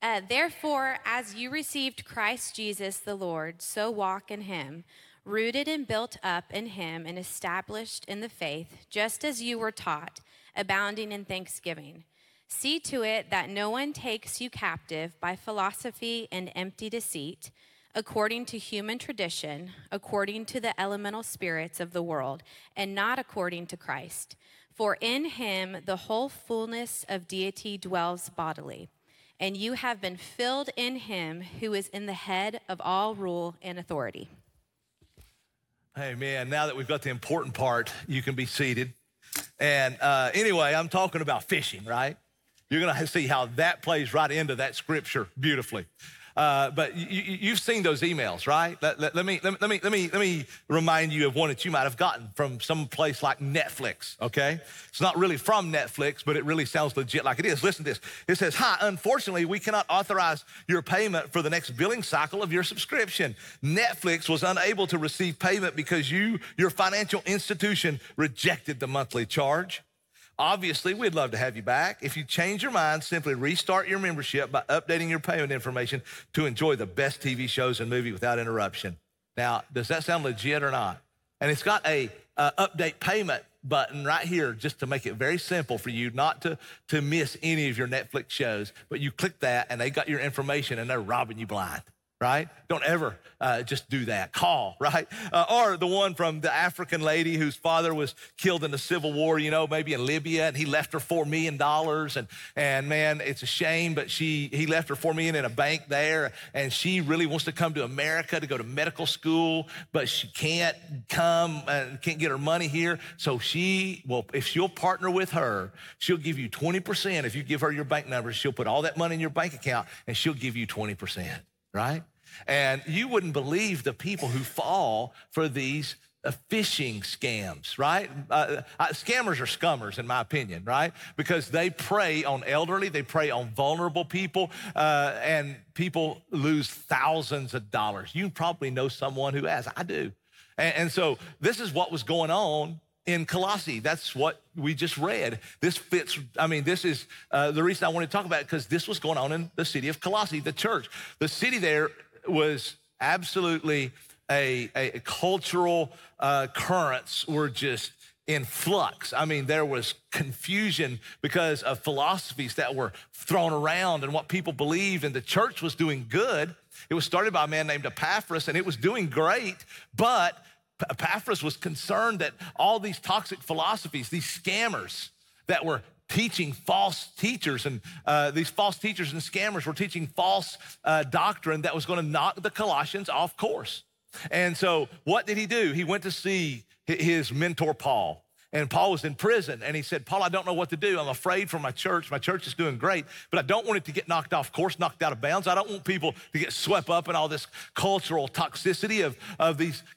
Therefore, as you received Christ Jesus the Lord, so walk in him, rooted and built up in him and established in the faith, just as you were taught, abounding in thanksgiving. See to it that no one takes you captive by philosophy and empty deceit, according to human tradition, according to the elemental spirits of the world, and not according to Christ. For in him the whole fullness of deity dwells bodily. And you have been filled in him who is in the head of all rule and authority. Hey, man, now that we've got the important part, you can be seated. And anyway, I'm talking about fishing, right? You're going to see how that plays right into that scripture beautifully. But you've seen those emails, right? Let me remind you of one that you might have gotten from some place like Netflix, okay? It's not really from Netflix, but it really sounds legit like it is. Listen to this. It says, "Hi, unfortunately, we cannot authorize your payment for the next billing cycle of your subscription. Netflix was unable to receive payment because your financial institution rejected the monthly charge. Obviously, we'd love to have you back. If you change your mind, simply restart your membership by updating your payment information to enjoy the best TV shows and movie without interruption." Now, does that sound legit or not? And it's got a update payment button right here just to make it very simple for you not to miss any of your Netflix shows. But you click that and they got your information and they're robbing you blind. Right? Don't ever just do that. Call, right? Or the one from the African lady whose father was killed in the Civil War, maybe in Libya, and he left her $4 million. And man, it's a shame, but he left her $4 million in a bank there, and she really wants to come to America to go to medical school, but she can't come and can't get her money here. So if she'll partner with her, she'll give you 20%. If you give her your bank numbers, she'll put all that money in your bank account, and she'll give you 20%, right? And you wouldn't believe the people who fall for these phishing scams, right? Scammers are scummers, in my opinion, right? Because they prey on elderly, they prey on vulnerable people, and people lose thousands of dollars. You probably know someone who has. I do. And so this is what was going on in Colossae. That's what we just read. This fits, this is the reason I want to talk about it, because this was going on in the city of Colossae, the church. The city there was absolutely a cultural currents were just in flux. There was confusion because of philosophies that were thrown around and what people believed, and the church was doing good. It was started by a man named Epaphras, and it was doing great, but Epaphras was concerned that all these toxic philosophies, these scammers that were teaching false teachers, and these false teachers and scammers were teaching false doctrine that was going to knock the Colossians off course. And so what did he do? He went to see his mentor, Paul. And Paul was in prison, and he said, "Paul, I don't know what to do. I'm afraid for my church. My church is doing great, but I don't want it to get knocked off course, knocked out of bounds. I don't want people to get swept up in all this cultural toxicity of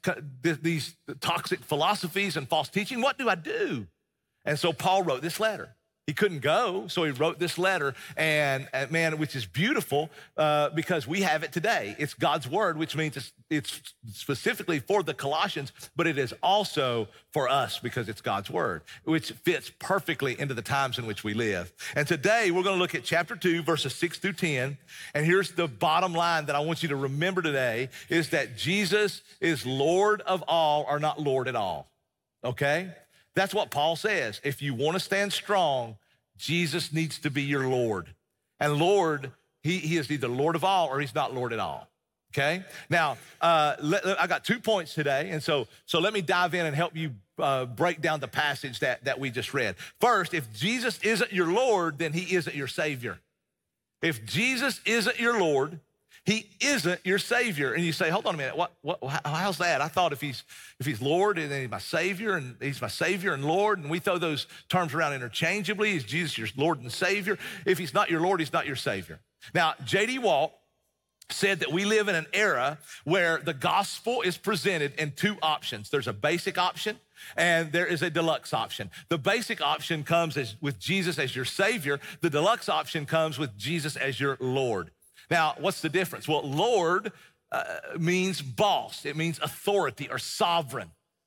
these toxic philosophies and false teaching. What do I do?" And so Paul wrote this letter. He couldn't go, so he wrote this letter, and man, which is beautiful because we have it today. It's God's word, which means it's specifically for the Colossians, but it is also for us because it's God's word, which fits perfectly into the times in which we live. And today we're going to look at chapter 2, verses 6 through 10. And here's the bottom line that I want you to remember today is that Jesus is Lord of all or not Lord at all, okay? That's what Paul says. If you want to stand strong, Jesus needs to be your Lord. And Lord, he is either Lord of all or he's not Lord at all, okay? Now, I got 2 points today, and so let me dive in and help you break down the passage that we just read. First, if Jesus isn't your Lord, then he isn't your Savior. If Jesus isn't your Lord, he isn't your Savior. And you say, hold on a minute, how's that? I thought if he's Lord and then he's my Savior and Lord, and we throw those terms around interchangeably. Is Jesus your Lord and Savior? If he's not your Lord, he's not your Savior. Now, J.D. Walt said that we live in an era where the gospel is presented in 2 options. There's a basic option and there is a deluxe option. The basic option comes with Jesus as your Savior. The deluxe option comes with Jesus as your Lord. Now, what's the difference? Well, Lord means boss. It means authority or sovereign.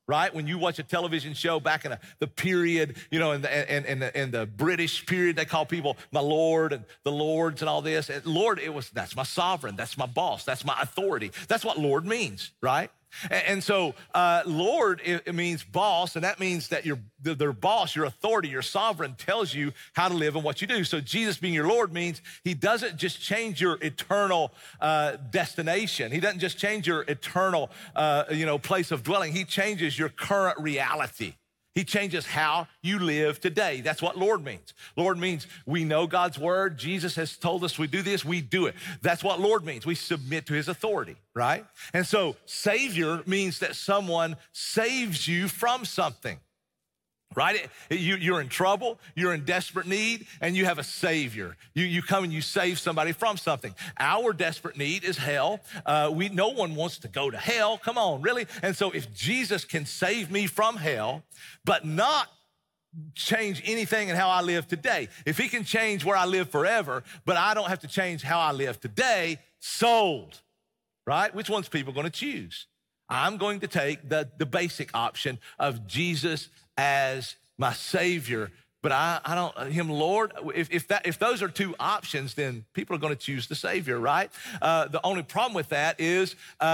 right? When you watch a television show back in the period, you know, in the British period, they call people my Lord and the Lords and all this. And Lord, that's my sovereign, that's my boss, that's my authority. That's what Lord means, right? And so Lord, it means boss, and that means that their boss, your authority, your sovereign tells you how to live and what you do. So Jesus being your Lord means he doesn't just change your eternal destination. He doesn't just change your eternal place of dwelling. He changes your current reality. He changes how you live today. That's what Lord means. Lord means we know God's word. Jesus has told us we do this, we do it. That's what Lord means. We submit to his authority, right? And so Savior means that someone saves you from something, right? You're in trouble, you're in desperate need, and you have a Savior. You come and you save somebody from something. Our desperate need is hell. No one wants to go to hell. Come on, really? And so if Jesus can save me from hell, but not change anything in how I live today, if he can change where I live forever, but I don't have to change how I live today, sold, right? Which one's people going to choose? I'm going to take the basic option of Jesus as my Savior, but I don't, him Lord. If those are two options, then people are going to choose the Savior, right? The only problem with that is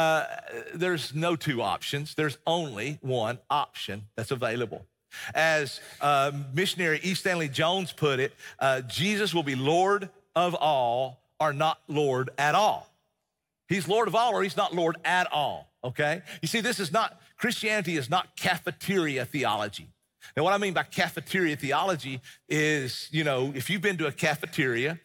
there's no two options. There's only one option that's available. As missionary E. Stanley Jones put it, Jesus will be Lord of all or not Lord at all. He's Lord of all or he's not Lord at all, okay? You see, Christianity is not cafeteria theology. And what I mean by cafeteria theology is, if you've been to a cafeteria,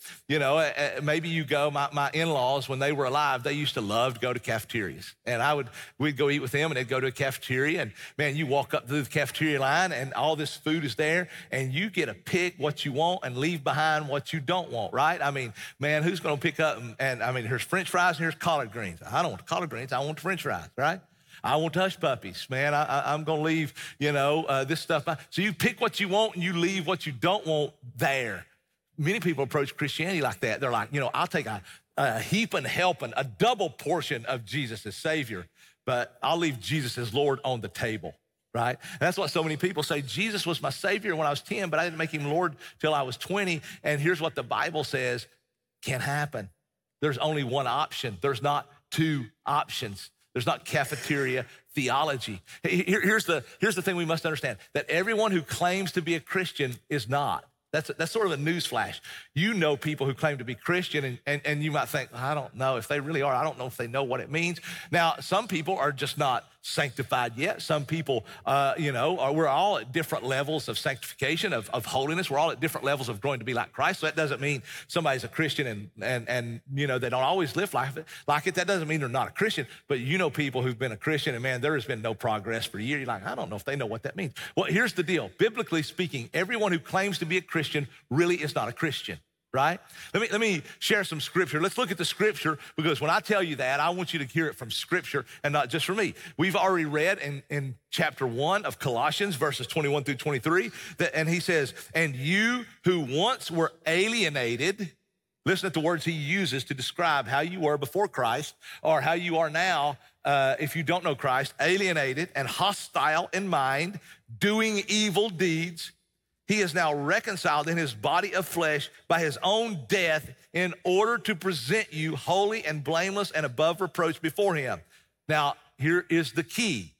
maybe you go, my in-laws, when they were alive, they used to love to go to cafeterias. And we'd go eat with them and they'd go to a cafeteria and man, you walk up through the cafeteria line and all this food is there and you get to pick what you want and leave behind what you don't want, right? I mean, man, who's gonna pick up, and I mean, here's French fries and here's collard greens. I don't want the collard greens, I want the French fries, right? I want hush puppies, man. I'm going to leave, this stuff. So you pick what you want and you leave what you don't want there. Many people approach Christianity like that. They're like, I'll take a heap and helping, a double portion of Jesus as Savior, but I'll leave Jesus as Lord on the table, right? And that's what so many people say. Jesus was my Savior when I was 10, but I didn't make him Lord till I was 20. And here's what the Bible says can't happen. There's only one option. There's not two options. There's not cafeteria theology. Here's the thing we must understand, that everyone who claims to be a Christian is not. That's sort of a news flash. You know people who claim to be Christian and you might think, I don't know if they really are. I don't know if they know what it means. Now, some people are just not sanctified yet. Some people, we're all at different levels of sanctification, of holiness. We're all at different levels of growing to be like Christ. So that doesn't mean somebody's a Christian and they don't always live like it. That doesn't mean they're not a Christian. But people who've been a Christian and man, there has been no progress for years. You're like, I don't know if they know what that means. Well, here's the deal. Biblically speaking, everyone who claims to be a Christian really is not a Christian. Right? Let me share some scripture. Let's look at the scripture because when I tell you that, I want you to hear it from scripture and not just from me. We've already read in chapter 1 of Colossians, verses 21 through 23, and he says, and you who once were alienated, listen to the words he uses to describe how you were before Christ or how you are now if you don't know Christ, alienated and hostile in mind, doing evil deeds. He is now reconciled in his body of flesh by his own death in order to present you holy and blameless and above reproach before him. Now, here is the key.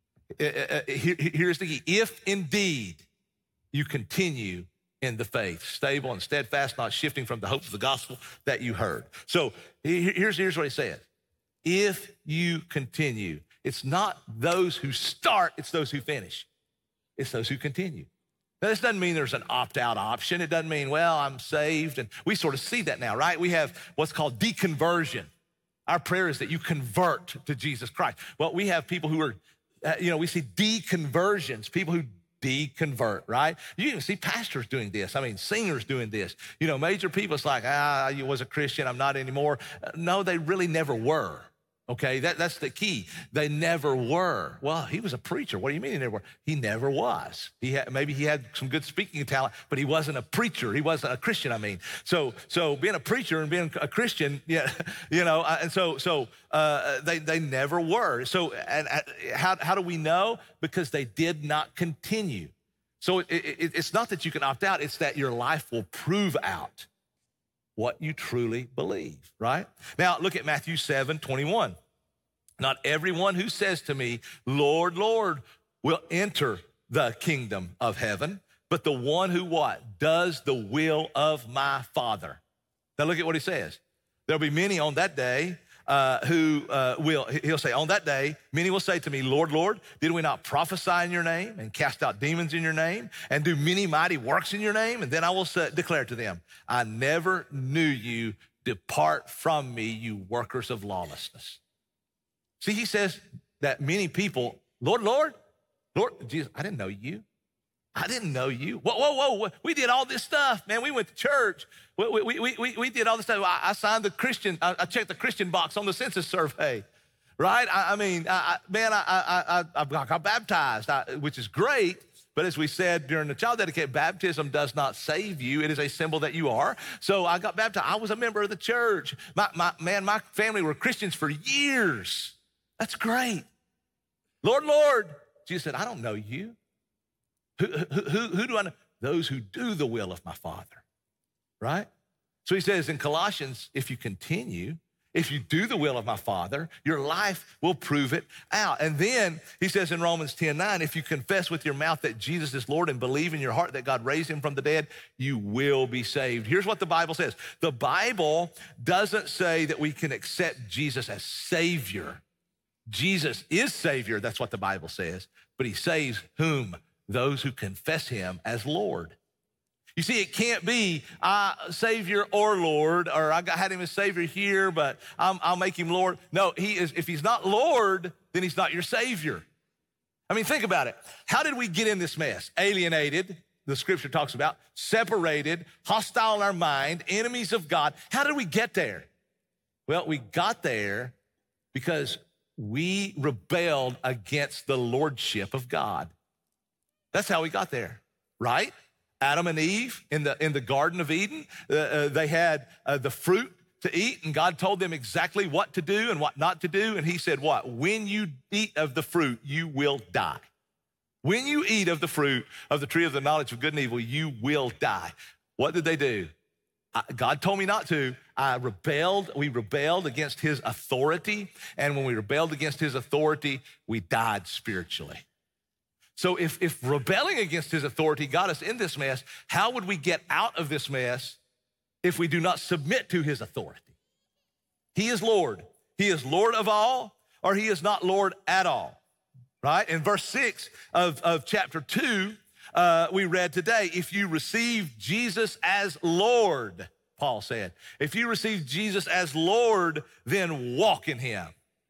Here's the key. If indeed you continue in the faith, stable and steadfast, not shifting from the hope of the gospel that you heard. So here's what he says. If you continue, it's not those who start, it's those who finish. It's those who continue. Now, this doesn't mean there's an opt-out option. It doesn't mean, well, I'm saved. And we sort of see that now, right? We have what's called deconversion. Our prayer is that you convert to Jesus Christ. Well, we have people who are, we see deconversions, people who deconvert, right? You even see pastors doing this. I mean, singers doing this. Major people, it's like, you was a Christian, I'm not anymore. No, they really never were. Okay, that's the key. They never were. Well, he was a preacher. What do you mean he never were? He never was. Maybe he had some good speaking talent, but he wasn't a preacher. He wasn't a Christian, I mean. So being a preacher and being a Christian, yeah, they never were. So and how do we know? Because they did not continue. So it's not that you can opt out. It's that your life will prove out what you truly believe, right? Now, look at Matthew 7:21. Not everyone who says to me, Lord, Lord, will enter the kingdom of heaven, but the one who what? Does the will of my Father. Now, look at what he says. There'll be many on that day he'll say, on that day, many will say to me, Lord, Lord, did we not prophesy in your name and cast out demons in your name and do many mighty works in your name? And then I will declare to them, I never knew you. Depart from me, you workers of lawlessness. See, he says that many people, Lord, Lord, Lord, Jesus, I didn't know you. I didn't know you. Whoa. We did all this stuff, man. We went to church. We did all this stuff. I signed I checked the Christian box on the census survey, right? I got baptized, which is great. But as we said during the child dedicate, baptism does not save you. It is a symbol that you are. So I got baptized. I was a member of the church. My family were Christians for years. That's great. Lord, Lord. Jesus said, I don't know you. Who do I know? Those who do the will of my Father, right? So he says in Colossians, if you continue, if you do the will of my Father, your life will prove it out. And then he says in Romans 10:9, if you confess with your mouth that Jesus is Lord and believe in your heart that God raised him from the dead, you will be saved. Here's what the Bible says. The Bible doesn't say that we can accept Jesus as Savior. Jesus is Savior, that's what the Bible says. But he saves whom? Those who confess him as Lord. You see, it can't be Savior or Lord, or I had him as Savior here, but I'll make him Lord. No, he is. If he's not Lord, then he's not your Savior. I mean, think about it. How did we get in this mess? Alienated, the scripture talks about, separated, hostile in our mind, enemies of God. How did we get there? Well, we got there because we rebelled against the lordship of God. That's how we got there, right? Adam and Eve in the Garden of Eden, they had the fruit to eat, and God told them exactly what to do and what not to do. And he said what? When you eat of the fruit, you will die. When you eat of the fruit of the tree of the knowledge of good and evil, you will die. What did they do? God told me not to. We rebelled against his authority. And when we rebelled against his authority, we died spiritually. So if rebelling against his authority got us in this mess, how would we get out of this mess if we do not submit to his authority? He is Lord. He is Lord of all, or he is not Lord at all, right? In verse 6 of chapter 2, we read today, if you receive Jesus as Lord, Paul said, if you receive Jesus as Lord, then walk in him.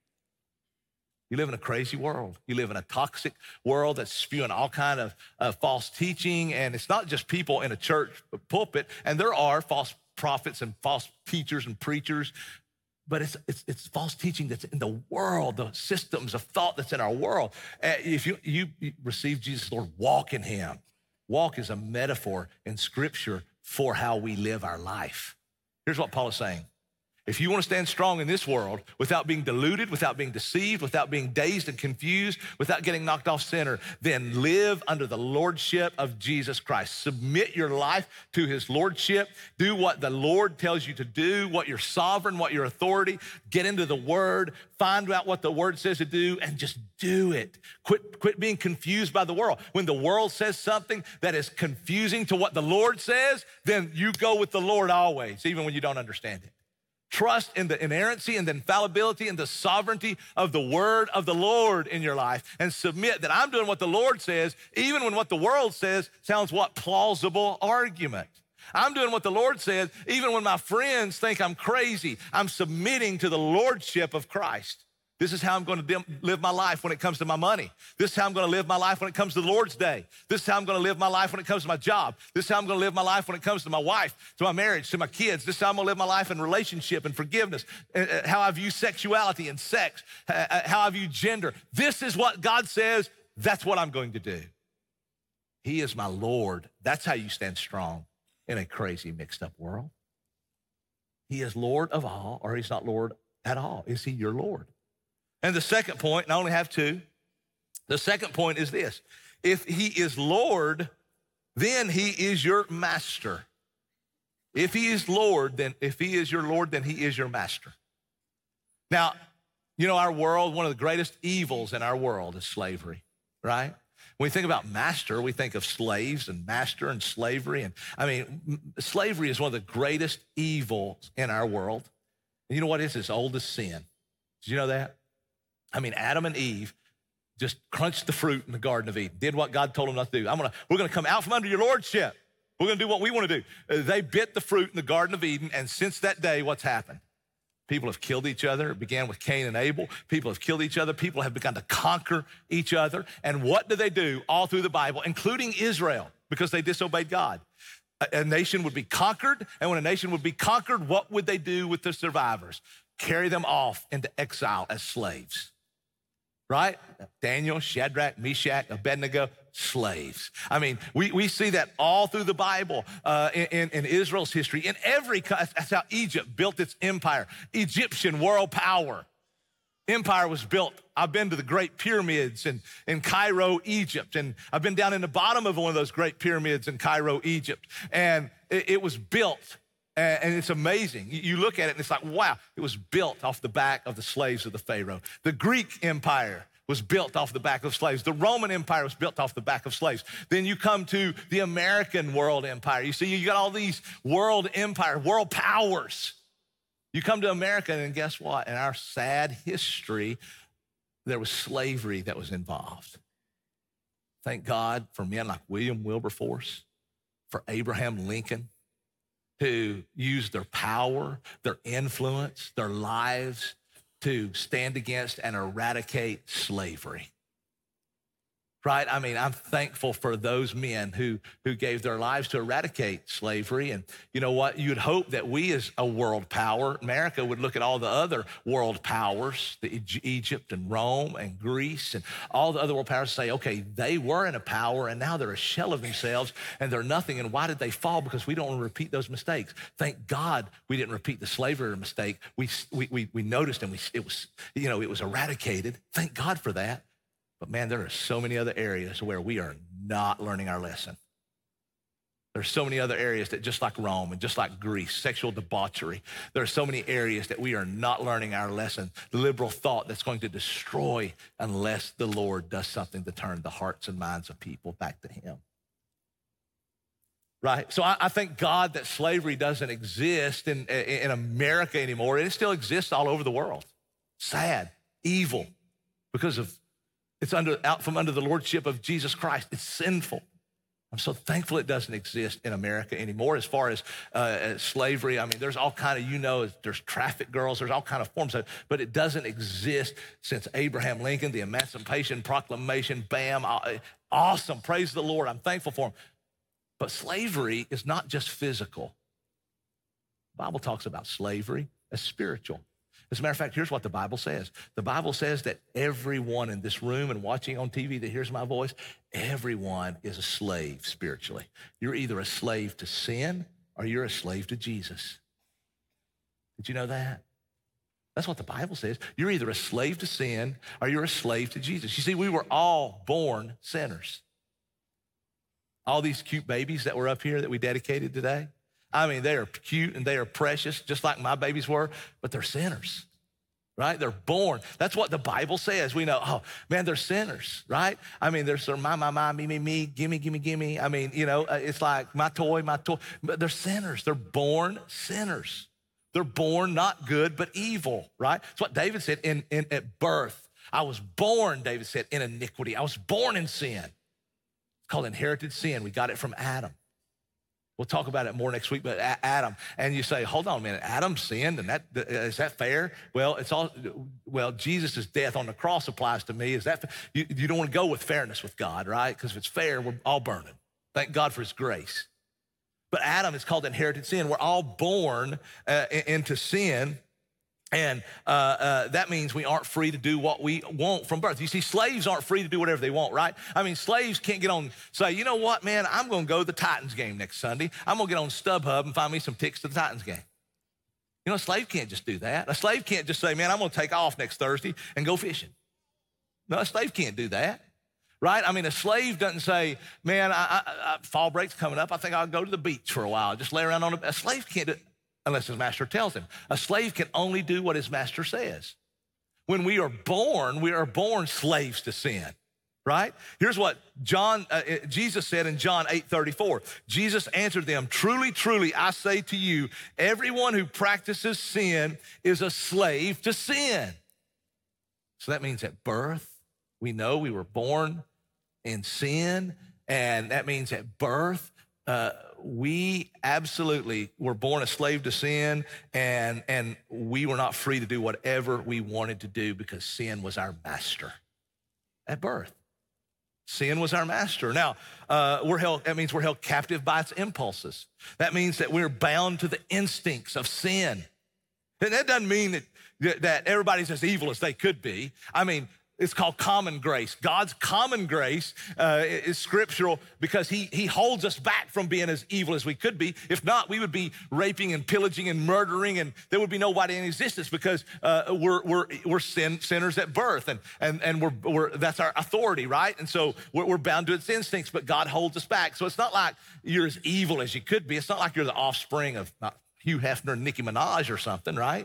You live in a crazy world. You live in a toxic world that's spewing all kind of false teaching. And it's not just people in a church pulpit. And there are false prophets and false teachers and preachers. But it's false teaching that's in the world, the systems of thought that's in our world. If you receive Jesus, Lord, walk in him. Walk is a metaphor in Scripture for how we live our life. Here's what Paul is saying. If you want to stand strong in this world without being deluded, without being deceived, without being dazed and confused, without getting knocked off center, then live under the lordship of Jesus Christ. Submit your life to his lordship. Do what the Lord tells you to do, what your sovereign, what your authority. Get into the word, find out what the word says to do, and just do it. Quit being confused by the world. When the world says something that is confusing to what the Lord says, then you go with the Lord always, even when you don't understand it. Trust in the inerrancy and the infallibility and the sovereignty of the word of the Lord in your life, and submit that I'm doing what the Lord says, even when what the world says sounds what? Plausible argument. I'm doing what the Lord says, even when my friends think I'm crazy. I'm submitting to the lordship of Christ. This is how I'm going to live my life when it comes to my money. This is how I'm going to live my life when it comes to the Lord's Day. This is how I'm going to live my life when it comes to my job. This is how I'm going to live my life when it comes to my wife, to my marriage, to my kids. This is how I'm going to live my life in relationship and forgiveness, how I view sexuality and sex, how I view gender. This is what God says, that's what I'm going to do. He is my Lord. That's how you stand strong in a crazy, mixed up world. He is Lord of all, or he's not Lord at all. Is he your Lord? And the second point, and I only have two, the second point is this. If he is Lord, then he is your master. If he is Lord, then if he is your Lord, then he is your master. Now, you know, our world, one of the greatest evils in our world is slavery, right? When we think about master, we think of slaves and master and slavery. And I mean, slavery is one of the greatest evils in our world. And you know what it is? It's old as sin. Did you know that? I mean, Adam and Eve just crunched the fruit in the Garden of Eden, did what God told them not to do. We're gonna come out from under your lordship. We're gonna do what we wanna do. They bit the fruit in the Garden of Eden, and since that day, what's happened? People have killed each other. It began with Cain and Abel. People have killed each other. People have begun to conquer each other. And what do they do all through the Bible, including Israel, because they disobeyed God? A nation would be conquered, and when a nation would be conquered, what would they do with the survivors? Carry them off into exile as slaves. Right? Daniel, Shadrach, Meshach, Abednego, slaves. I mean, we see that all through the Bible, in Israel's history. In that's how Egypt built its empire. Egyptian world power. Empire was built. I've been to the Great Pyramids in Cairo, Egypt, and I've been down in the bottom of one of those Great Pyramids in Cairo, Egypt, and it was built. And it's amazing. You look at it and it's like, wow, it was built off the back of the slaves of the Pharaoh. The Greek Empire was built off the back of slaves. The Roman Empire was built off the back of slaves. Then you come to the American world empire. You see, you got all these world empire, world powers. You come to America and guess what? In our sad history, there was slavery that was involved. Thank God for men like William Wilberforce, for Abraham Lincoln, who used their power, their influence, their lives to stand against and eradicate slavery. Right? I mean, I'm thankful for those men who gave their lives to eradicate slavery. And you know what? You'd hope that we as a world power, America would look at all the other world powers, Egypt and Rome and Greece and all the other world powers, say, okay, they were in a power and now they're a shell of themselves and they're nothing. And why did they fall? Because we don't want to repeat those mistakes. Thank God we didn't repeat the slavery mistake. We noticed and it was eradicated. Thank God for that. But man, there are so many other areas where we are not learning our lesson. There's so many other areas that just like Rome and just like Greece, sexual debauchery, there are so many areas that we are not learning our lesson. Liberal thought that's going to destroy unless the Lord does something to turn the hearts and minds of people back to him. Right? So I thank God that slavery doesn't exist in America anymore. It still exists all over the world. Sad, evil, because of it's out from under the lordship of Jesus Christ. It's sinful. I'm so thankful it doesn't exist in America anymore. As far as slavery, I mean, there's all kind of, there's traffic girls, there's all kind of forms of it, but it doesn't exist since Abraham Lincoln, the Emancipation Proclamation, bam, awesome, praise the Lord, I'm thankful for him. But slavery is not just physical. The Bible talks about slavery as spiritual. As a matter of fact, here's what the Bible says. The Bible says that everyone in this room and watching on TV that hears my voice, everyone is a slave spiritually. You're either a slave to sin or you're a slave to Jesus. Did you know that? That's what the Bible says. You're either a slave to sin or you're a slave to Jesus. You see, we were all born sinners. All these cute babies that were up here that we dedicated today, I mean, they are cute and they are precious, just like my babies were, but they're sinners, right? They're born. That's what the Bible says. We know, oh, man, they're sinners, right? I mean, they're sort of my, me, gimme. I mean, it's like my toy. But they're sinners. They're born sinners. They're born not good, but evil, right? That's what David said at birth. I was born, David said, in iniquity. I was born in sin. It's called inherited sin. We got it from Adam. We'll talk about it more next week, but Adam, and you say, hold on a minute, Adam sinned, and is that fair? Well, Jesus' death on the cross applies to me. Is that you don't want to go with fairness with God, right? Because if it's fair, we're all burning. Thank God for his grace. But Adam is called inherited sin. We're all born into sin. And that means we aren't free to do what we want from birth. You see, slaves aren't free to do whatever they want, right? I mean, slaves can't get on, say, you know what, man, I'm going to go to the Titans game next Sunday. I'm going to get on StubHub and find me some tickets to the Titans game. You know, a slave can't just do that. A slave can't just say, man, I'm going to take off next Thursday and go fishing. No, a slave can't do that, right? I mean, a slave doesn't say, man, fall break's coming up. I think I'll go to the beach for a while, just lay around on a slave can't do it. Unless his master tells him. A slave can only do what his master says. When we are born slaves to sin, right? Here's what Jesus said in John 8:34. Jesus answered them, truly, truly, I say to you, everyone who practices sin is a slave to sin. So that means at birth, we know we were born in sin, and that means at birth, we absolutely were born a slave to sin, and we were not free to do whatever we wanted to do because sin was our master at birth. Sin was our master. Now, that means we're held captive by its impulses. That means that we're bound to the instincts of sin. And that doesn't mean that everybody's as evil as they could be. I mean, it's called common grace. God's common grace is scriptural because he holds us back from being as evil as we could be. If not, we would be raping and pillaging and murdering, and there would be nobody in existence because we're sinners at birth, and that's our authority, right? And so we're bound to its instincts, but God holds us back. So it's not like you're as evil as you could be. It's not like you're the offspring of Hugh Hefner and Nicki Minaj or something, right?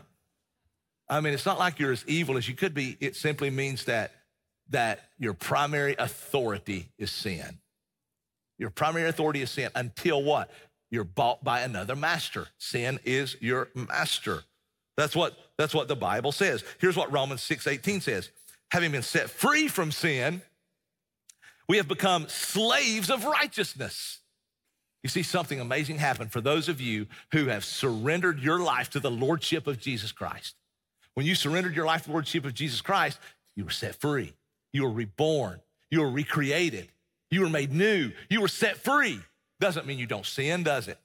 I mean, it's not like you're as evil as you could be. It simply means that your primary authority is sin. Your primary authority is sin until what? You're bought by another master. Sin is your master. That's what the Bible says. Here's what Romans 6:18 says. Having been set free from sin, we have become slaves of righteousness. You see, something amazing happen for those of you who have surrendered your life to the lordship of Jesus Christ. When you surrendered your life to the lordship of Jesus Christ, you were set free. You were reborn. You were recreated. You were made new. You were set free. Doesn't mean you don't sin, does it?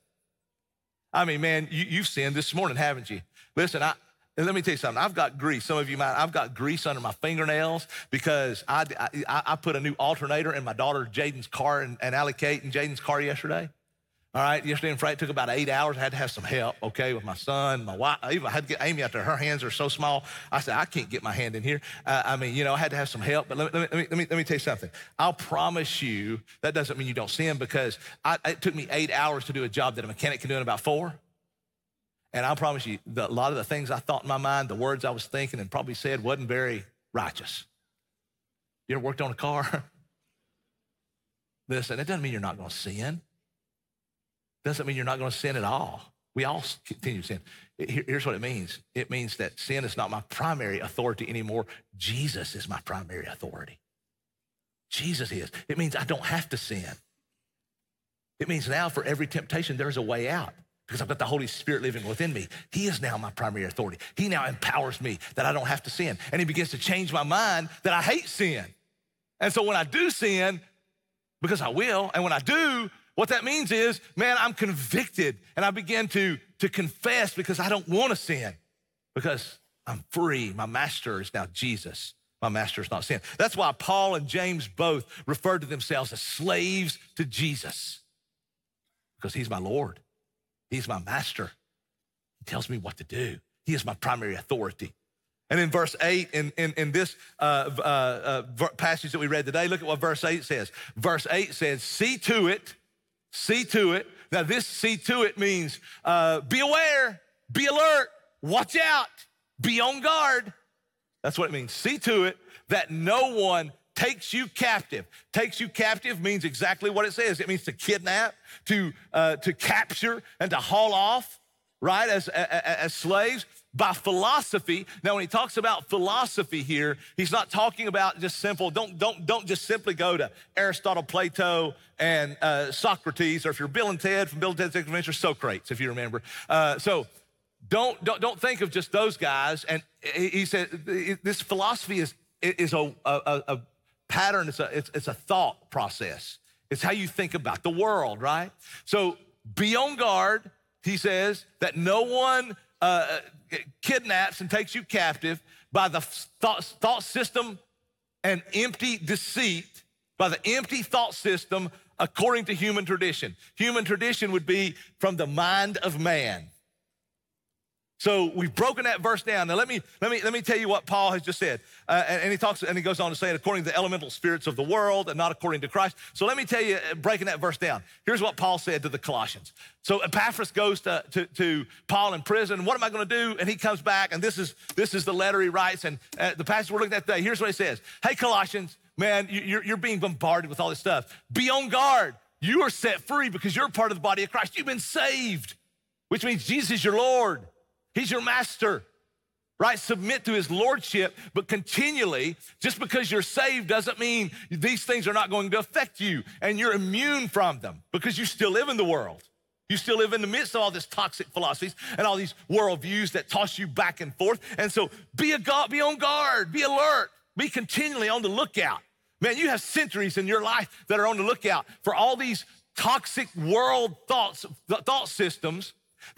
I mean, man, you've sinned this morning, haven't you? Listen, let me tell you something. I've got grease. Some of you might. I've got grease under my fingernails because I put a new alternator in my daughter Jaden's car and Allie Kate and Jaden's car yesterday. All right, yesterday and Friday, it took about 8 hours. I had to have some help, okay, with my son, my wife. I even had to get Amy out there. Her hands are so small. I said, I can't get my hand in here. I had to have some help. But let me tell you something. I'll promise you that doesn't mean you don't sin because it took me 8 hours to do a job that a mechanic can do in about 4. And I promise you, a lot of the things I thought in my mind, the words I was thinking and probably said wasn't very righteous. You ever worked on a car? Listen, it doesn't mean you're not going to sin. Doesn't mean you're not going to sin at all. We all continue to sin. Here's what it means. It means that sin is not my primary authority anymore. Jesus is my primary authority. Jesus is. It means I don't have to sin. It means now for every temptation, there's a way out because I've got the Holy Spirit living within me. He is now my primary authority. He now empowers me that I don't have to sin. And he begins to change my mind that I hate sin. And so when I do sin, because I will, and when I do, what that means is, man, I'm convicted and I begin to confess because I don't want to sin because I'm free. My master is now Jesus. My master is not sin. That's why Paul and James both referred to themselves as slaves to Jesus because he's my Lord. He's my master. He tells me what to do. He is my primary authority. And in verse 8, in this passage that we read today, look at what verse 8 says. Verse 8 says, see to it. Now this see to it means be aware, be alert, watch out, be on guard. That's what it means. See to it that no one takes you captive. Takes you captive means exactly what it says. It means to kidnap, to capture, and to haul off, right, as slaves. by philosophy. Now, when he talks about philosophy here, he's not talking about just simple, don't just simply go to Aristotle, Plato, and Socrates, or if you're Bill and Ted from Bill and Ted's Excellent Adventure, Socrates, if you remember. So don't think of just those guys. And he said this philosophy is a pattern, it's a thought process. It's how you think about the world, right? So be on guard, he says, that no one kidnaps and takes you captive by the thought system and empty deceit, by the empty thought system according to human tradition. Human tradition would be from the mind of man. So we've broken that verse down. Now let me tell you what Paul has just said. And he goes on to say it according to the elemental spirits of the world and not according to Christ. So let me tell you, breaking that verse down. Here's what Paul said to the Colossians. So Epaphras goes to Paul in prison. What am I going to do? And he comes back, and this is the letter he writes. And the passage we're looking at today, here's what he says. Hey, Colossians, man, you're being bombarded with all this stuff. Be on guard. You are set free because you're part of the body of Christ. You've been saved, which means Jesus is your Lord. He's your master, right? Submit to his lordship, but continually, just because you're saved doesn't mean these things are not going to affect you and you're immune from them because you still live in the world. You still live in the midst of all this toxic philosophies and all these worldviews that toss you back and forth. And so be on guard, be alert, be continually on the lookout. Man, you have centuries in your life that are on the lookout for all these toxic world thought systems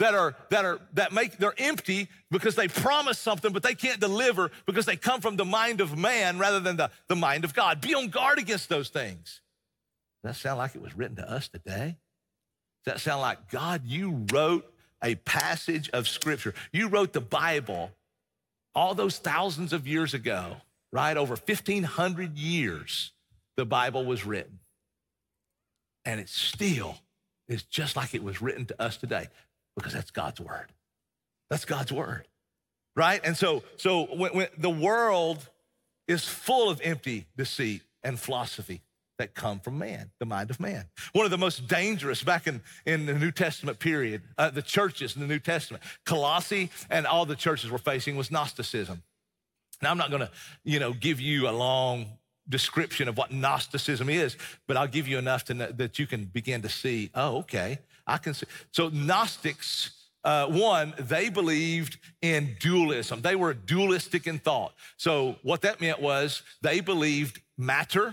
they're empty because they promise something, but they can't deliver because they come from the mind of man rather than the mind of God. Be on guard against those things. Does that sound like it was written to us today? Does that sound like, God, you wrote a passage of scripture? You wrote the Bible all those thousands of years ago, right? Over 1,500 years, the Bible was written. And it still is just like it was written to us today. Because that's God's word. That's God's word, right? And so when the world is full of empty deceit and philosophy that come from man, the mind of man. One of the most dangerous back in the New Testament period, the churches in the New Testament, Colossae and all the churches were facing was Gnosticism. Now, I'm not gonna, give you a long description of what Gnosticism is, but I'll give you enough to know that you can begin to see, oh, okay. I can see. So Gnostics, they believed in dualism. They were dualistic in thought. So what that meant was they believed matter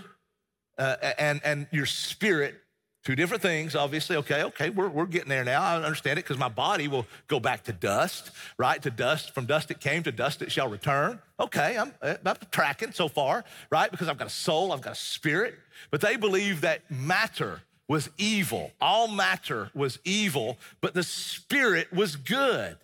and your spirit, two different things, obviously. Okay, we're getting there now. I understand it because my body will go back to dust, right? To dust, from dust it came, to dust it shall return. Okay, I'm tracking so far, right? Because I've got a soul, I've got a spirit. But they believe that matter was evil. All matter was evil, but the spirit was good.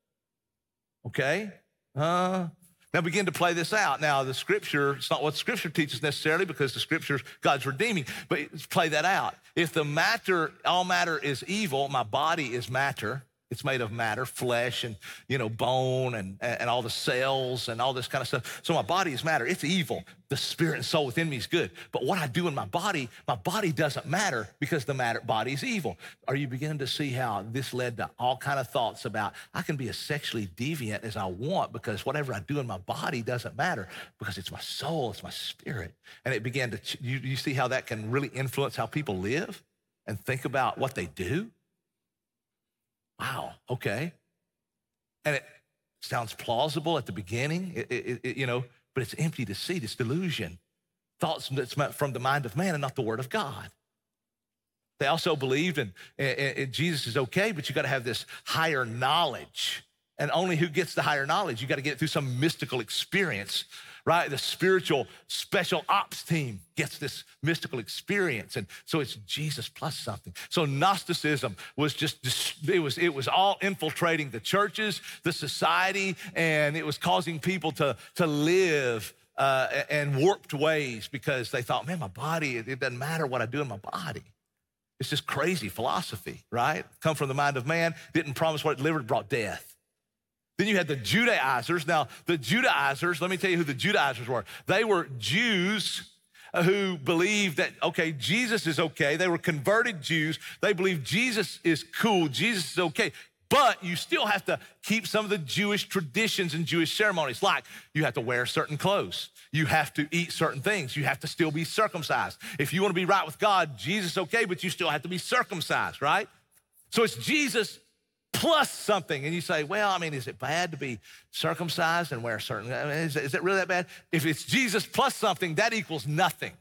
Okay? Now begin to play this out. Now the scripture, it's not what scripture teaches necessarily because the scripture, God's redeeming, but play that out. If all matter is evil, my body is matter. It's made of matter, flesh and, bone and all the cells and all this kind of stuff. So my body is matter. It's evil. The spirit and soul within me is good. But what I do in my body doesn't matter because the body is evil. Are you beginning to see how this led to all kind of thoughts about I can be as sexually deviant as I want because whatever I do in my body doesn't matter because it's my soul, it's my spirit. And it began to, you see how that can really influence how people live and think about what they do? Wow, okay. And it sounds plausible at the beginning, but it's empty deceit, it's delusion. Thoughts that's from the mind of man and not the word of God. They also believed in Jesus is okay, but you got to have this higher knowledge. And only who gets the higher knowledge? You got to get it through some mystical experience, right? The spiritual special ops team gets this mystical experience. And so it's Jesus plus something. So Gnosticism was it was all infiltrating the churches, the society, and it was causing people to live in warped ways because they thought, man, my body, it doesn't matter what I do in my body. It's just crazy philosophy, right? Come from the mind of man, didn't promise what it delivered, brought death. Then you had the Judaizers. Now, the Judaizers, let me tell you who the Judaizers were. They were Jews who believed that, okay, Jesus is okay. They were converted Jews. They believed Jesus is cool. Jesus is okay. But you still have to keep some of the Jewish traditions and Jewish ceremonies, like you have to wear certain clothes. You have to eat certain things. You have to still be circumcised. If you want to be right with God, Jesus, okay, but you still have to be circumcised, right? So it's Jesus plus something. And you say, well, I mean, is it bad to be circumcised and wear certain, I mean, is it really that bad? If it's Jesus plus something, that equals nothing,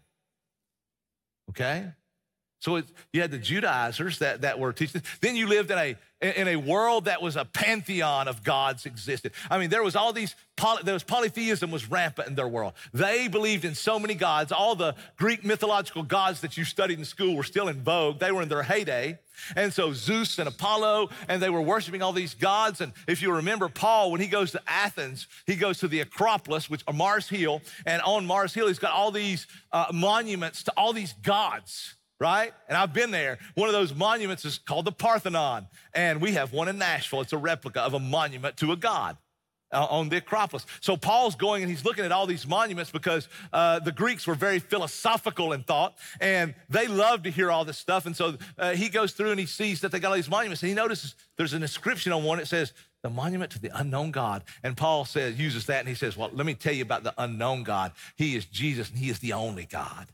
okay? So you had the Judaizers that were teaching. Then you lived in a world that was a pantheon of gods existed. I mean, there was polytheism was rampant in their world. They believed in so many gods. All the Greek mythological gods that you studied in school were still in vogue. They were in their heyday. And so Zeus and Apollo, and they were worshiping all these gods. And if you remember Paul, when he goes to Athens, he goes to the Acropolis, which are Mars Hill. And on Mars Hill, he's got all these monuments to all these gods, right? And I've been there. One of those monuments is called the Parthenon. And we have one in Nashville. It's a replica of a monument to a god on the Acropolis. So Paul's going and he's looking at all these monuments because the Greeks were very philosophical in thought and they loved to hear all this stuff. And so he goes through and he sees that they got all these monuments and he notices there's an inscription on one that says, the monument to the unknown God. And Paul uses that and he says, well, let me tell you about the unknown God. He is Jesus and he is the only God.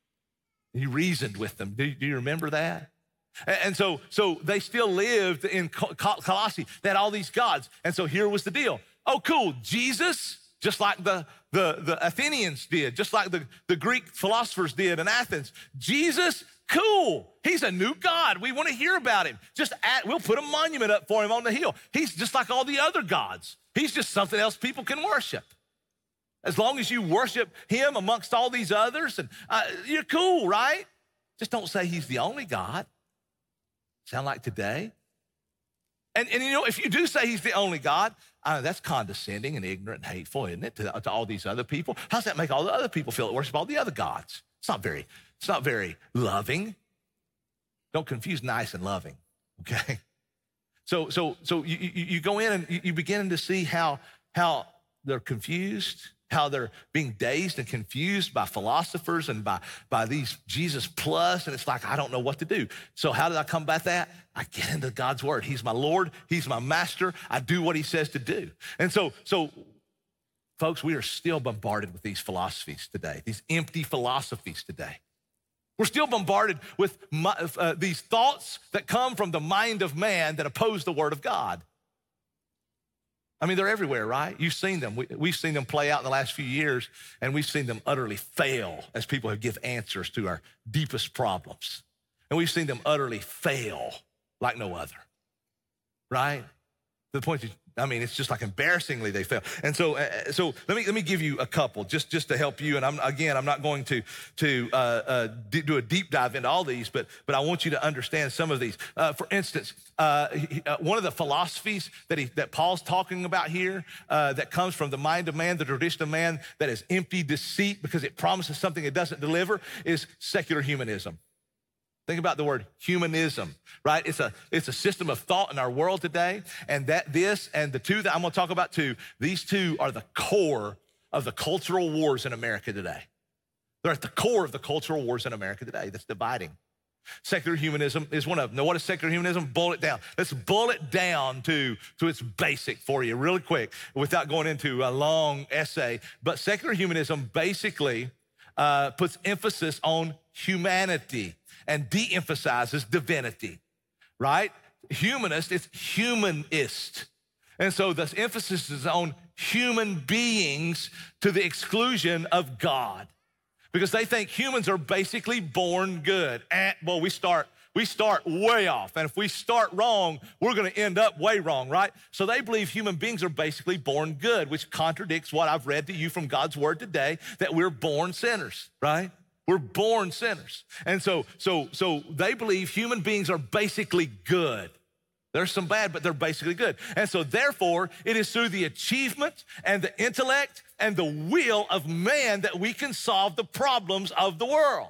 He reasoned with them. Do you remember that? And so they still lived in Colossae. They had all these gods. And so here was the deal. Oh, cool. Jesus, just like the Athenians did, just like the Greek philosophers did in Athens. Jesus, cool. He's a new God. We want to hear about him. We'll put a monument up for him on the hill. He's just like all the other gods. He's just something else people can worship. As long as you worship him amongst all these others, and you're cool, right? Just don't say he's the only God. Sound like today? And you know, if you do say he's the only God, that's condescending and ignorant and hateful, isn't it, to all these other people? How does that make all the other people feel that worship all the other gods? It's not very loving. Don't confuse nice and loving, okay? So you go in and you begin to see how they're confused, how they're being dazed and confused by philosophers and by these Jesus plus, and it's like, I don't know what to do. So how did I combat that? I get into God's word. He's my Lord. He's my master. I do what he says to do. And so folks, we are still bombarded with these philosophies today, these empty philosophies today. We're still bombarded with these thoughts that come from the mind of man that oppose the word of God. I mean, they're everywhere, right? You've seen them. We've seen them play out in the last few years, and we've seen them utterly fail as people have give answers to our deepest problems. And we've seen them utterly fail like no other, right? To the point that, I mean, it's just like embarrassingly they fail. And so let me give you a couple just to help you. And I'm not going to do a deep dive into all these, but I want you to understand some of these. For instance, one of the philosophies that Paul's talking about here that comes from the mind of man, the tradition of man, that is empty deceit because it promises something it doesn't deliver, is secular humanism. Think about the word humanism, right? It's a system of thought in our world today, and the two that I'm gonna talk about these two are the core of the cultural wars in America today. They're at the core of the cultural wars in America today that's dividing. Secular humanism is one of them. Now, what is secular humanism? Boil it down. Let's boil it down to its basic for you really quick without going into a long essay. But secular humanism basically puts emphasis on humanity and de-emphasizes divinity, right? Humanist, it's humanist. And so the emphasis is on human beings to the exclusion of God because they think humans are basically born good. Well, we start way off. And if we start wrong, we're gonna end up way wrong, right? So they believe human beings are basically born good, which contradicts what I've read to you from God's word today, that we're born sinners, right? We're born sinners. And so they believe human beings are basically good. There's some bad, but they're basically good. And so therefore, it is through the achievement and the intellect and the will of man that we can solve the problems of the world.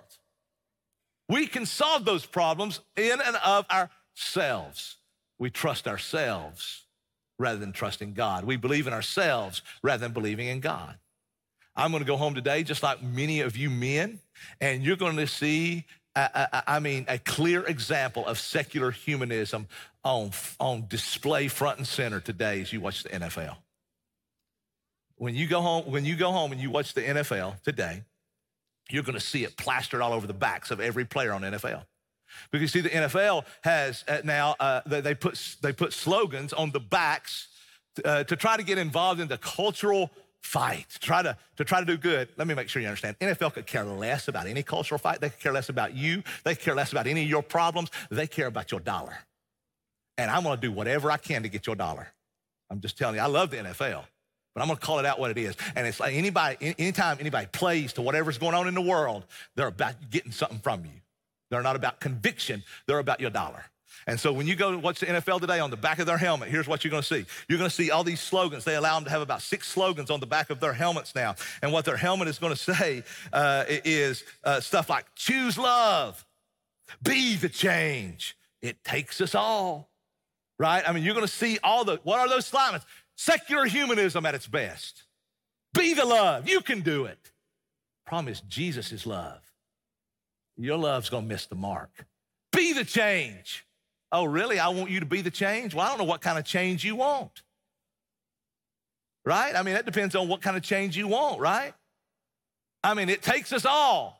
We can solve those problems in and of ourselves. We trust ourselves rather than trusting God. We believe in ourselves rather than believing in God. I'm gonna go home today just like many of you men, and you're gonna see I mean, a clear example of secular humanism on display front and center today as you watch the NFL. When you go home and you watch the NFL today, you're going to see it plastered all over the backs of every player on the NFL. Because you see, the NFL has now, they put slogans on the backs to try to get involved in the cultural fight, to try to do good. Let me make sure you understand. NFL could care less about any cultural fight. They could care less about you. They care less about any of your problems. They care about your dollar. And I'm going to do whatever I can to get your dollar. I'm just telling you, I love the NFL, but I'm going to call it out what it is. And it's like anytime anybody plays to whatever's going on in the world, they're about getting something from you. They're not about conviction. They're about your dollar. And so when you go watch the NFL today, on the back of their helmet, here's what you're going to see. You're going to see all these slogans. They allow them to have about 6 slogans on the back of their helmets now. And what their helmet is going to say is stuff like, choose love, be the change. It takes us all, right? I mean, you're going to see what are those slogans? Secular humanism at its best. Be the love. You can do it. Problem is, Jesus is love. Your love's going to miss the mark. Be the change. Oh, really? I want you to be the change? Well, I don't know what kind of change you want. Right? I mean, that depends on what kind of change you want, right? I mean, it takes us all.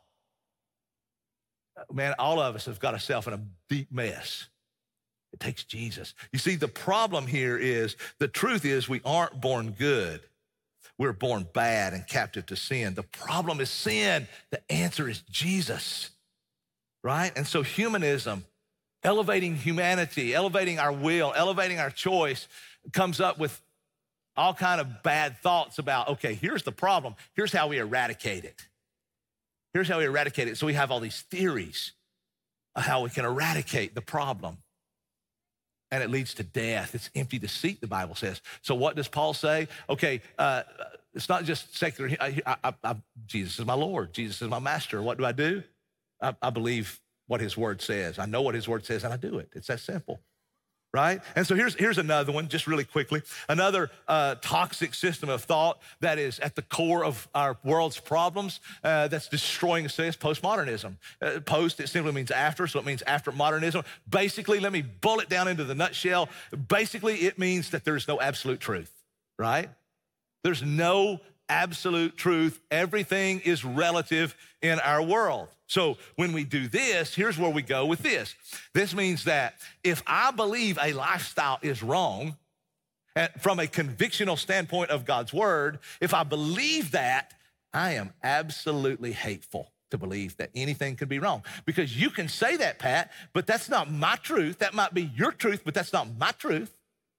Man, all of us have got ourselves in a deep mess. It takes Jesus. You see, the problem here is, the truth is, we aren't born good. We're born bad and captive to sin. The problem is sin. The answer is Jesus, right? And so humanism, elevating humanity, elevating our will, elevating our choice, comes up with all kind of bad thoughts about, okay, here's the problem. Here's how we eradicate it. Here's how we eradicate it. So we have all these theories of how we can eradicate the problem. And it leads to death. It's empty deceit, the Bible says. So what does Paul say? Okay, it's not just secular. Jesus is my Lord. Jesus is my master. What do? I believe what his word says. I know what his word says, and I do it. It's that simple, right? And so here's another one, just really quickly. Another toxic system of thought that is at the core of our world's problems that's destroying us today is postmodernism. Post, it simply means after, so it means after modernism. Basically, let me boil it down into the nutshell. Basically, it means that there's no absolute truth, right? There's no absolute truth. Everything is relative in our world. So when we do this, here's where we go with this. This means that if I believe a lifestyle is wrong, and from a convictional standpoint of God's word, if I believe that, I am absolutely hateful to believe that anything could be wrong. Because you can say that, Pat, but that's not my truth. That might be your truth, but that's not my truth.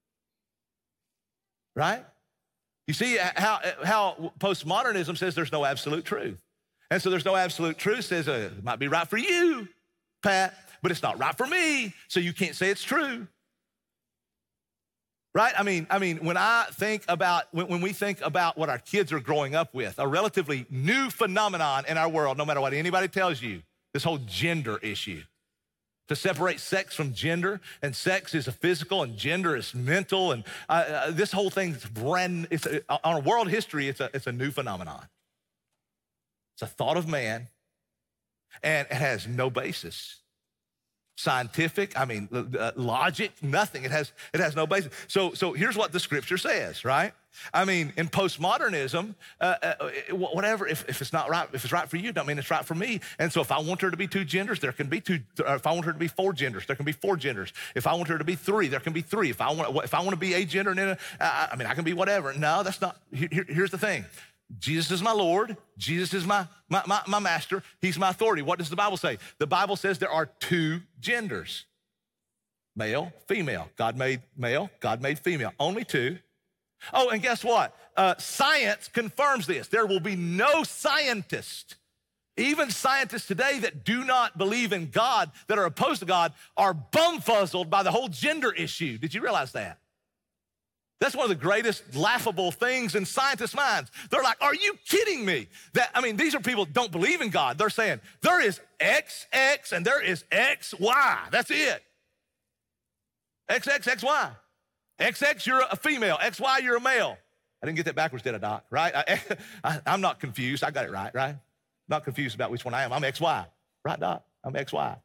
Right? You see how postmodernism says there's no absolute truth. And so there's no absolute truth, says it might be right for you, Pat, but it's not right for me, so you can't say it's true. Right? I mean, when we think about what our kids are growing up with, a relatively new phenomenon in our world, no matter what anybody tells you, this whole gender issue. To separate sex from gender, and sex is a physical and gender is mental, and this whole thing is on world history, it's a new phenomenon. It's a thought of man, and it has no basis. Scientific, logic, nothing. It has no basis. So here's what the scripture says, right? I mean, in postmodernism, whatever, if it's not right, if it's right for you, don't mean it's right for me. And so if I want her to be 2 genders, there can be 2. If I want her to be 4 genders, there can be 4 genders. If I want her to be 3, there can be 3. If I want to be a gender, and I can be whatever. No, that's not. Here's the thing. Jesus is my Lord. Jesus is my master. He's my authority. What does the Bible say? The Bible says there are 2 genders. Male, female. God made male, God made female. Only 2. Oh, and guess what? Science confirms this. There will be no scientist. Even scientists today that do not believe in God, that are opposed to God, are bumfuzzled by the whole gender issue. Did you realize that? That's one of the greatest laughable things in scientists' minds. They're like, are you kidding me? These are people that don't believe in God. They're saying, there is XX and there is XY. That's it. XX, XY. XX, you're a female. XY, you're a male. I didn't get that backwards, did I, Doc? Right? I'm not confused. I got it right? Not confused about which one I am. I'm XY. Right, Doc? I'm XY.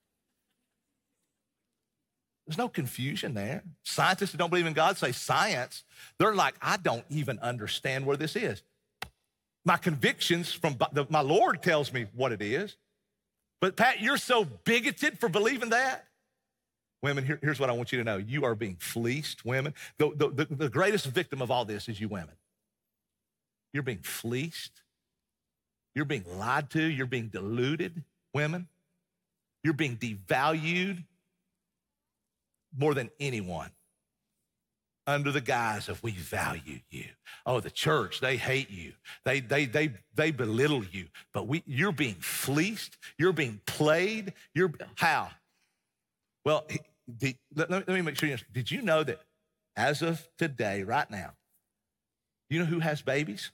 There's no confusion there. Scientists who don't believe in God say science. They're like, I don't even understand where this is. My convictions from my Lord tells me what it is. But Pat, you're so bigoted for believing that. Women, here's what I want you to know. You are being fleeced, women. The greatest victim of all this is you women. You're being fleeced. You're being lied to. You're being deluded, women. You're being devalued more than anyone under the guise of we value you. Oh, the church, they hate you. They belittle you. But you're being fleeced. You're being played. How? Well, let me make sure you understand. Did you know that as of today, right now, you know who has babies?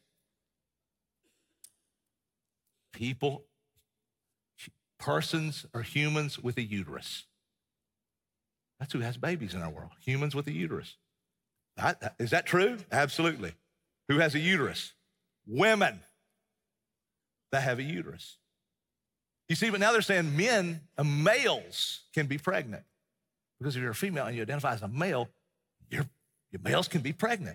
People, persons or humans with a uterus. That's who has babies in our world, humans with a uterus. Is that true? Absolutely. Who has a uterus? Women that have a uterus. You see, but now they're saying males can be pregnant. Because if you're a female and you identify as a male, your males can be pregnant.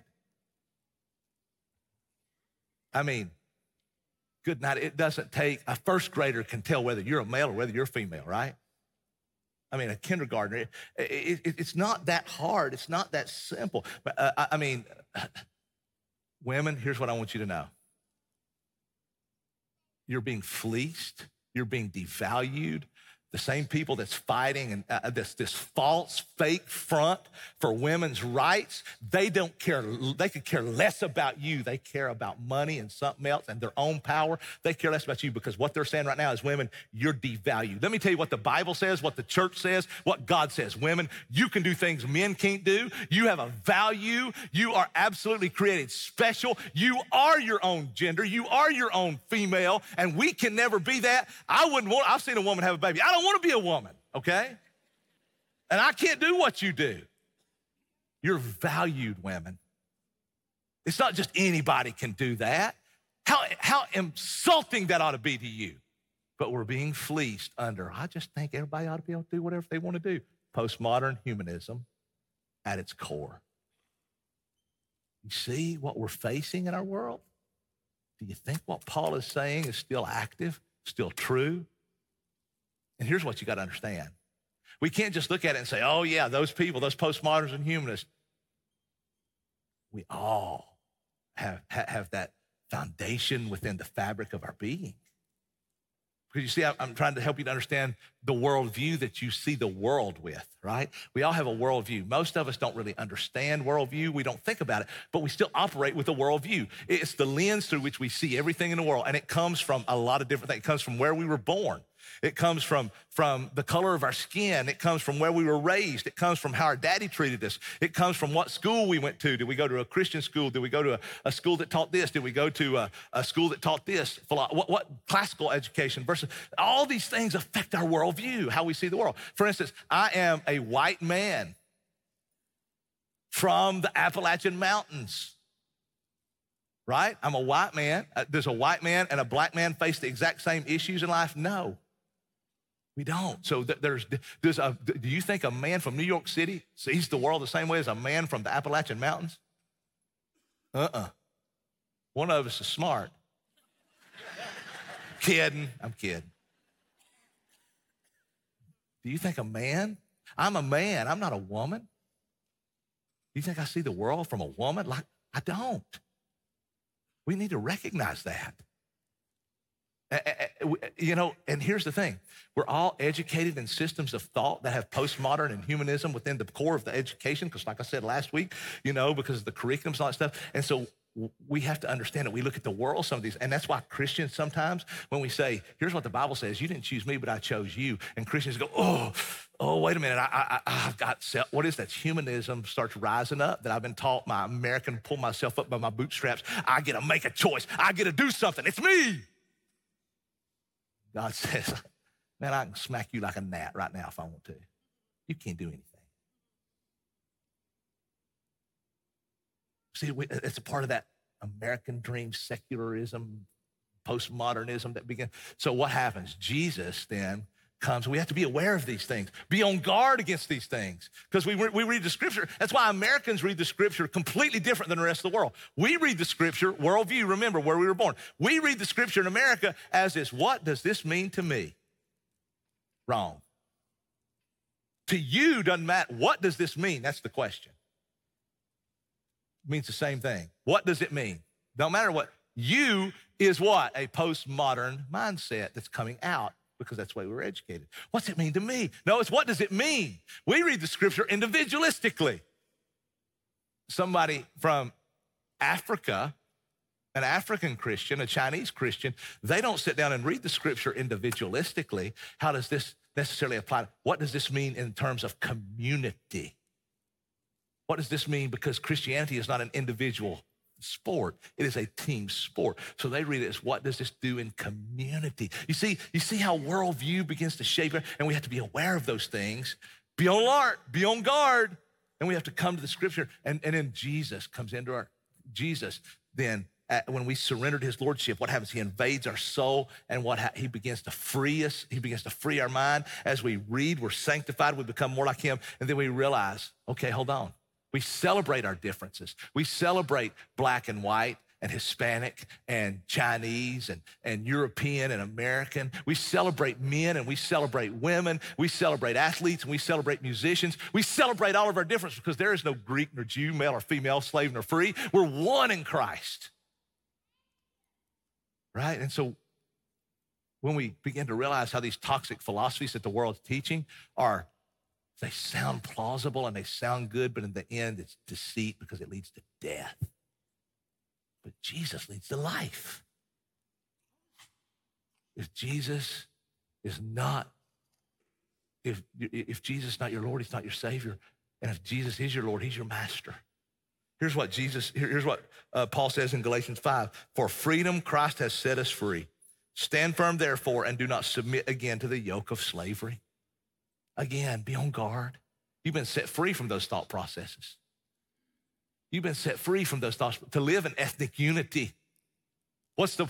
I mean, good night. It doesn't take, a first grader can tell whether you're a male or whether you're a female, right? I mean, a kindergartner, it's not that hard. It's not that simple. But I mean, women, here's what I want you to know. You're being fleeced. You're being devalued. The same people that's fighting and this false, fake front for women's rights, they don't care. They could care less about you. They care about money and something else and their own power. They care less about you because what they're saying right now is, women, you're devalued. Let me tell you what the Bible says, what the church says, what God says. Women, you can do things men can't do. You have a value. You are absolutely created special. You are your own gender. You are your own female, and we can never be that. I've seen a woman have a baby. I don't want to be a woman, okay? And I can't do what you do. You're valued, women. It's not just anybody can do that. How insulting that ought to be to you. But we're being fleeced under, I just think everybody ought to be able to do whatever they want to do. Postmodern humanism at its core. You see what we're facing in our world? Do you think what Paul is saying is still active, still true? And here's what you got to understand. We can't just look at it and say, oh yeah, those people, those postmoderns and humanists. We all have that foundation within the fabric of our being. Because you see, I'm trying to help you to understand the worldview that you see the world with, right? We all have a worldview. Most of us don't really understand worldview. We don't think about it, but we still operate with a worldview. It's the lens through which we see everything in the world, and it comes from a lot of different things. It comes from where we were born. It comes from the color of our skin. It comes from where we were raised. It comes from how our daddy treated us. It comes from what school we went to. Did we go to a Christian school? Did we go to a school that taught this? Did we go to a school that taught this? What classical education versus all these things affect our worldview, how we see the world. For instance, I am a white man from the Appalachian Mountains. Right? I'm a white man. Does a white man and a black man face the exact same issues in life? No. We don't. So do you think a man from New York City sees the world the same way as a man from the Appalachian Mountains? One of us is smart. Kidding. I'm kidding. Do you think a man? I'm a man. I'm not a woman. Do you think I see the world from a woman? Like, I don't. We need to recognize that. You know, and here's the thing. We're all educated in systems of thought that have postmodern and humanism within the core of the education, because like I said last week, you know, because of the curriculums and all that stuff. And so we have to understand that we look at the world, some of these, and that's why Christians sometimes, when we say, here's what the Bible says, you didn't choose me, but I chose you. And Christians go, oh, wait a minute, I've got, what is that? Humanism starts rising up, that I've been taught my American, pull myself up by my bootstraps. I get to make a choice. I get to do something. It's me. God says, man, I can smack you like a gnat right now if I want to. You can't do anything. See, it's a part of that American dream, secularism, postmodernism that began. So what happens? Jesus then comes. We have to be aware of these things, be on guard against these things, because we read the scripture. That's why Americans read the scripture completely different than the rest of the world. We read the scripture, worldview, remember where we were born. We read the scripture in America as this, what does this mean to me? Wrong. To you, doesn't matter. What does this mean? That's the question. It means the same thing. What does it mean? Don't matter what. You is what? A postmodern mindset that's coming out, because that's the way we were educated. What's it mean to me? No, it's what does it mean? We read the scripture individualistically. Somebody from Africa, an African Christian, a Chinese Christian, they don't sit down and read the scripture individualistically. How does this necessarily apply? What does this mean in terms of community? What does this mean? Because Christianity is not an individual sport. It is a team sport. So they read it as, what does this do in community? You see how worldview begins to shape it, and we have to be aware of those things. Be on guard, and we have to come to the scripture, and then Jesus comes into our, Jesus then, when we surrendered his lordship, what happens? He invades our soul, and he begins to free us. He begins to free our mind. As we read, we're sanctified, we become more like him, and then we realize, okay, hold on. We celebrate our differences. We celebrate black and white and Hispanic and Chinese and European and American. We celebrate men and we celebrate women. We celebrate athletes and we celebrate musicians. We celebrate all of our differences because there is no Greek nor Jew, male or female, slave nor free. We're one in Christ, right? And so when we begin to realize how these toxic philosophies that the world's teaching they sound plausible and they sound good, but in the end, it's deceit because it leads to death. But Jesus leads to life. If Jesus is not, if Jesus is not your Lord, he's not your Savior. And if Jesus is your Lord, he's your master. Here's what Paul says in Galatians 5. For freedom, Christ has set us free. Stand firm, therefore, and do not submit again to the yoke of slavery. Again, be on guard. You've been set free from those thought processes. You've been set free from those thoughts to live in ethnic unity. What's the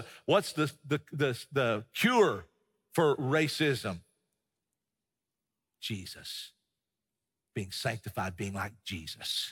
cure for racism? Jesus. Being sanctified, being like Jesus.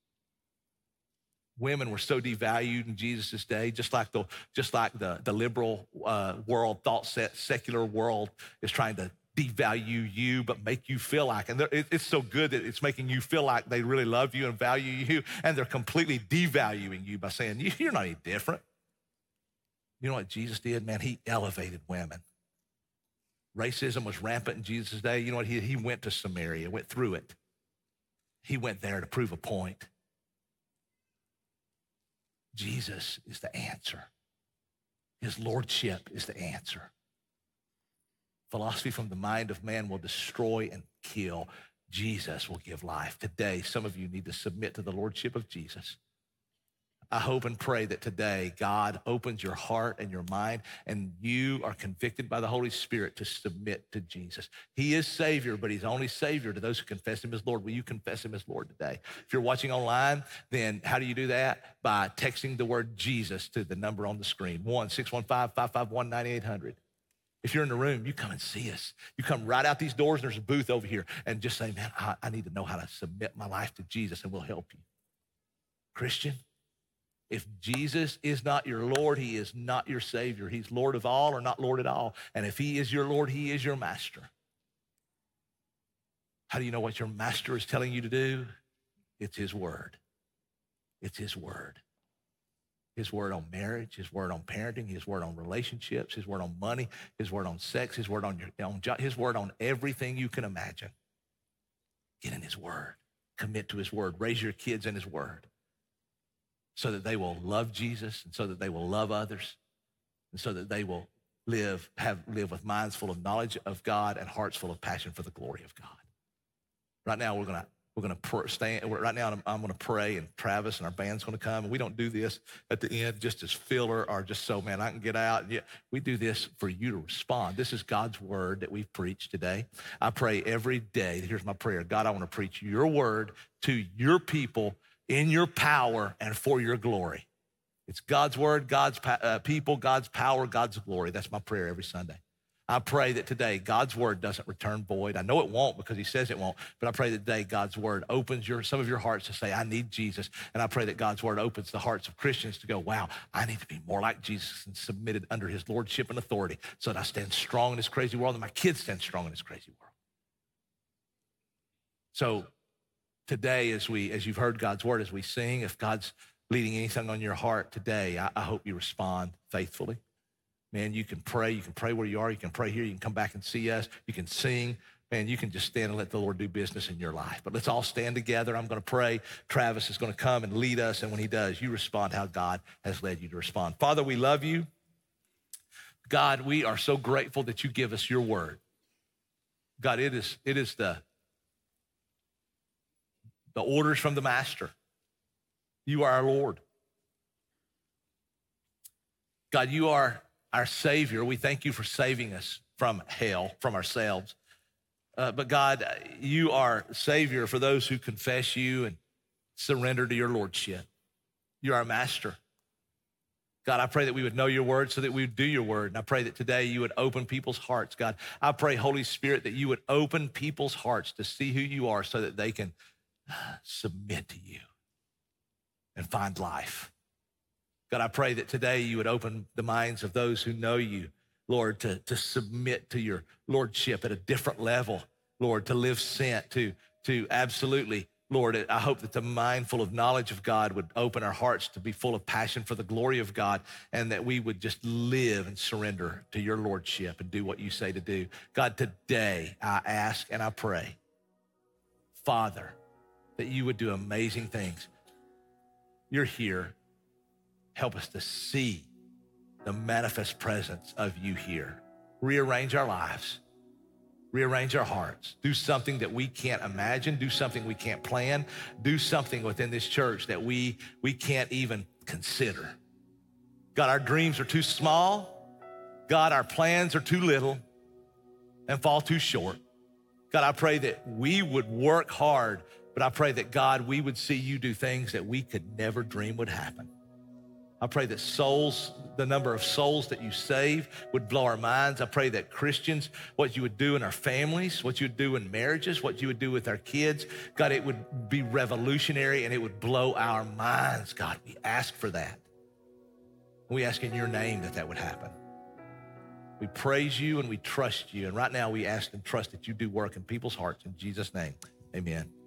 Women were so devalued in Jesus' day, just like the liberal world thought set, secular world is trying to devalue you, but make you feel like, and it's so good that it's making you feel like they really love you and value you, and they're completely devaluing you by saying, you're not any different. You know what Jesus did, man? He elevated women. Racism was rampant in Jesus' day. You know what? He went to Samaria, went through it. He went there to prove a point. Jesus is the answer. His lordship is the answer. Philosophy from the mind of man will destroy and kill. Jesus will give life. Today, some of you need to submit to the lordship of Jesus. I hope and pray that today God opens your heart and your mind and you are convicted by the Holy Spirit to submit to Jesus. He is Savior, but he's only Savior to those who confess him as Lord. Will you confess him as Lord today? If you're watching online, then how do you do that? By texting the word Jesus to the number on the screen, 1-615-551-9800. If you're in the room, you come and see us. You come right out these doors, and there's a booth over here, and just say, man, I need to know how to submit my life to Jesus, and we'll help you. Christian, if Jesus is not your Lord, he is not your Savior. He's Lord of all or not Lord at all. And if he is your Lord, he is your master. How do you know what your master is telling you to do? It's his word. It's his word. His word on marriage, his word on parenting, his word on relationships, his word on money, his word on sex, his word on your own job, his word on everything you can imagine. Get in his word. Commit to his word. Raise your kids in his word so that they will love Jesus and so that they will love others and so that they will live with minds full of knowledge of God and hearts full of passion for the glory of God. Right now, we're gonna stand. Right now, I'm gonna pray, and Travis and our band's gonna come. And we don't do this at the end just as filler or just so, man, I can get out. Yeah, we do this for you to respond. This is God's word that we've preached today. I pray every day. Here's my prayer. God, I want to preach your word to your people in your power and for your glory. It's God's word, God's people, God's power, God's glory. That's my prayer every Sunday. I pray that today God's word doesn't return void. I know it won't because he says it won't, but I pray that today God's word opens some of your hearts to say, I need Jesus. And I pray that God's word opens the hearts of Christians to go, wow, I need to be more like Jesus and submitted under his lordship and authority so that I stand strong in this crazy world and my kids stand strong in this crazy world. So today, as you've heard God's word, as we sing, if God's leading anything on your heart today, I hope you respond faithfully. Man, you can pray where you are, you can pray here, you can come back and see us, you can sing. Man, you can just stand and let the Lord do business in your life. But let's all stand together. I'm going to pray. Travis is going to come and lead us, and when he does, you respond how God has led you to respond. Father, we love you. God, we are so grateful that you give us your word. God, it is the orders from the master. You are our Lord. God, you are our Savior. We thank you for saving us from hell, from ourselves. But God, you are Savior for those who confess you and surrender to your Lordship. You're our Master. God, I pray that we would know your word so that we would do your word. And I pray that today you would open people's hearts. God, I pray, Holy Spirit, that you would open people's hearts to see who you are so that they can submit to you and find life. God, I pray that today you would open the minds of those who know you, Lord, to submit to your lordship at a different level, Lord, to live sent, to absolutely, Lord, I hope that the mindful of knowledge of God would open our hearts to be full of passion for the glory of God, and that we would just live and surrender to your lordship and do what you say to do. God, today I ask and I pray, Father, that you would do amazing things. You're here. Help us to see the manifest presence of you here. Rearrange our lives. Rearrange our hearts. Do something that we can't imagine. Do something we can't plan. Do something within this church that we can't even consider. God, our dreams are too small. God, our plans are too little and fall too short. God, I pray that we would work hard, but I pray that, God, we would see you do things that we could never dream would happen. I pray that souls, the number of souls that you save would blow our minds. I pray that Christians, what you would do in our families, what you would do in marriages, what you would do with our kids, God, it would be revolutionary and it would blow our minds. God, we ask for that. We ask in your name that would happen. We praise you and we trust you. And right now we ask and trust that you do work in people's hearts. In Jesus' name, amen.